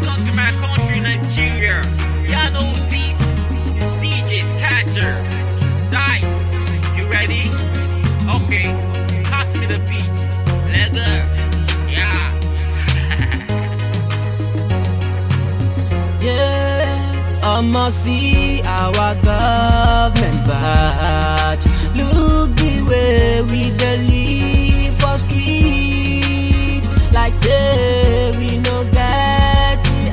Welcome to my country, Nigeria. Y'all know this. DJ Scatcher. Dice. You ready? Okay. Pass me the beat. Let's go. Yeah. Yeah, I'ma see our government bad. Look the way we dey live for streets. Like say we no get the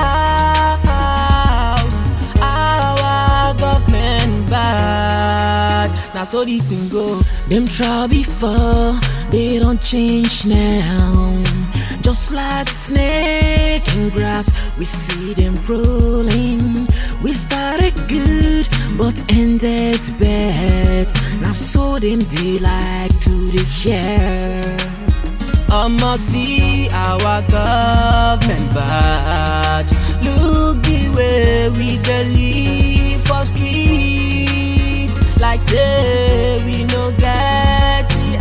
house. Our government bad. Now so the thing go. Them try before, they don't change now. Just like snake in grass, we see them rolling. We started good, but ended bad. Now so them they like to the hair. I'ma see our government bad. Look the way we dey live for streets. Like say we no get the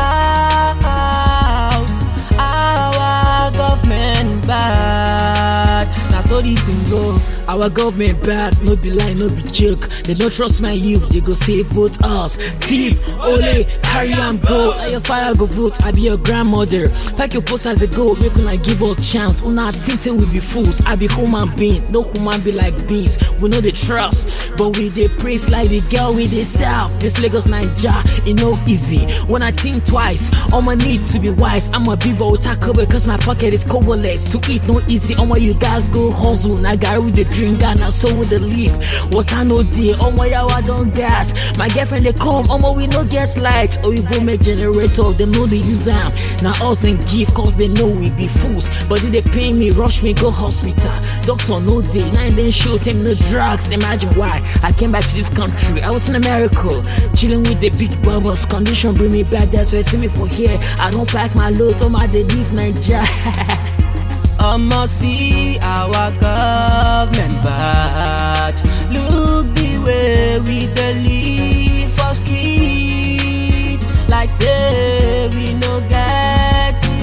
house. Our government bad. Now so the thing go. Our government bad, no be lie, no be joke. They don't trust my youth, they go say vote us. Thief, ole, carry am go. Let your fire go vote, I be your grandmother. Pack your post as a go, make una give us chance. Una think say we be fools, I be human being. No human be like beings, we know the trust. But we dey praise like the girl with the self. This Lagos Naija, it no easy. When I think twice, I'ma need to be wise. I'm a b-boy with taco because my pocket is coverless. To eat no easy, you guys go hustle. Now Gary with the drink and I so with the leaf. Water no deal, yawa don't gas. My girlfriend they come, we no get light. We go make generator, them know they use them. Now us and give cause they know we be fools. But if they pay me, rush me, go hospital. Doctor no day, now and then shoot him no drugs. Imagine why I came back to this country. I was in America, chilling with the big bubbles. Condition bring me back, that's why you see me for here. I don't pack my loads, they leave Nigeria. I'ma see our government bad. Look the way we dey live for streets. Like say we no get the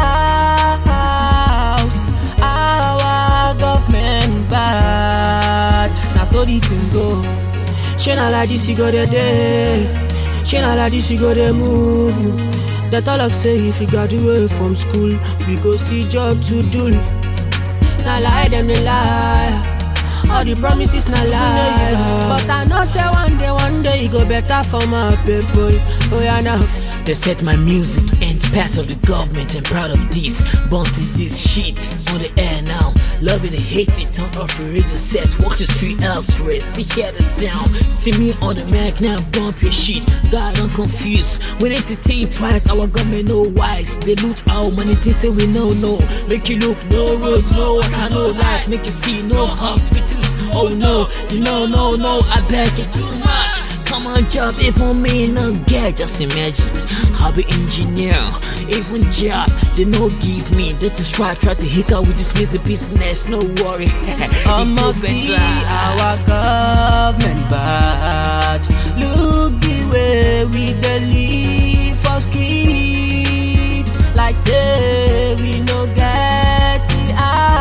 house. Our government bad. Now so the thing go. She not like this, you go the day. She not like this, you go the move. That all like say if you graduate from school, we go see job to do. Now lie them they lie. All the promises not lie. But I know say one day you go better for my people. Oh yeah now. They said my music ain't part of the government and proud of this. Born to this shit on the air now. Love it and hate it, turn off the radio set. Walk the street elsewhere, still hear the sound. See me on the mic now, bump your shit. God, I'm confused. We need to think twice, our government no wise. They loot our money, they say we no. Make you look, no roads, no water, no life. Make you see, no hospitals. Oh no, you know, no, I beg you too much. Come on job, even me no get. Just imagine, I'll be engineer. Even job, they no give me. That's just why I try to hook up with this music business. No worry. I'ma see our government bad. Look the way we dey live for streets. Like say we no get the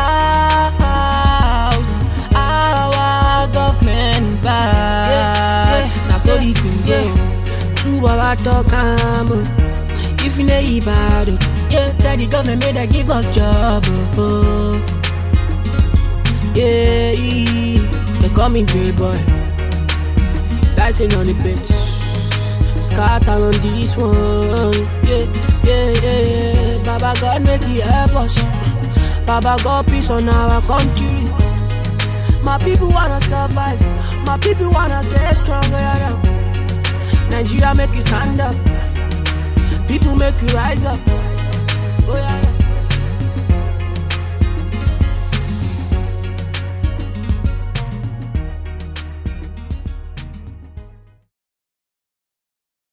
house. Our government bad. Now so the thing go. True Baba talk if you know bad, yeah, tell the government may they give us job. Yeah, they call me Grey Boy. Dancing on the beat, scatter on this one. Yeah. Baba God make it help us. Baba God peace on our country. My people wanna survive. My people wanna stay stronger. Nigeria make you stand up. People make you rise up. Oh yeah.